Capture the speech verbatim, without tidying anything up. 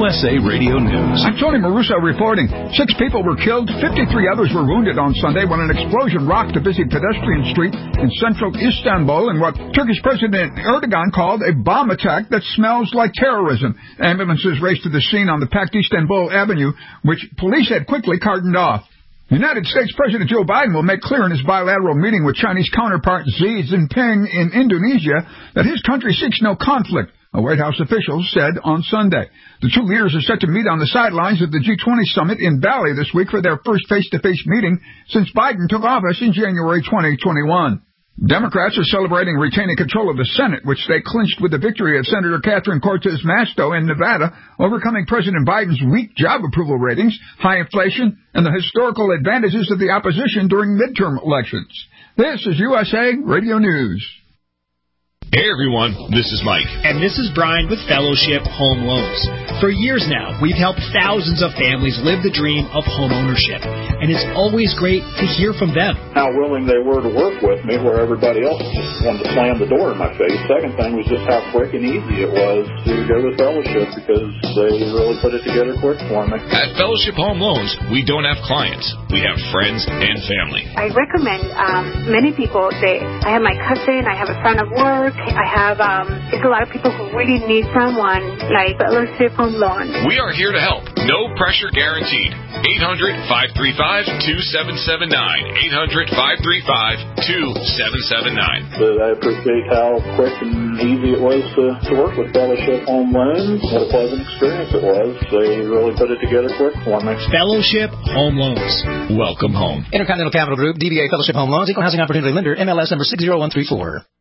S A Radio News. I'm Tony Maruso reporting. Six people were killed, fifty-three others were wounded on Sunday when an explosion rocked a busy pedestrian street in central Istanbul in what Turkish President Erdogan called a bomb attack that smells like terrorism. Ambulances raced to the scene on the packed Istanbul Avenue, which police had quickly cordoned off. United States President Joe Biden will make clear in his bilateral meeting with Chinese counterpart Xi Jinping in Indonesia that his country seeks no conflict, a White House official said on Sunday. The two leaders are set to meet on the sidelines of the G twenty summit in Bali this week for their first face-to-face meeting since Biden took office in January twenty twenty-one. Democrats are celebrating retaining control of the Senate, which they clinched with the victory of Senator Catherine Cortez Masto in Nevada, overcoming President Biden's weak job approval ratings, high inflation, and the historical advantages of the opposition during midterm elections. This is U S A Radio News. Hey everyone, this is Mike. And this is Brian with Fellowship Home Loans. For years now, we've helped thousands of families live the dream of home ownership. And it's always great to hear from them. How willing they were to work with me where everybody else just wanted to slam the door in my face. Second thing was just how quick and easy it was to go with Fellowship because they really put it together quick for me. At Fellowship Home Loans, we don't have clients. We have friends and family. I recommend um, many people. They, I have my cousin, I have a friend at work. I have, um, it's a lot of people who really need someone like Fellowship Home Loan. We are here to help. No pressure guaranteed. eight hundred, five three five, two seven seven nine. eight hundred, five three five, two seven seven nine. But I appreciate how quick and easy it was to, to work with Fellowship Home Loans. What a pleasant experience it was. They really put it together quick for me. Fellowship Home Loans. Welcome home. Intercontinental Capital Group, D B A Fellowship Home Loans, Equal Housing Opportunity Lender, M L S number six zero one three four.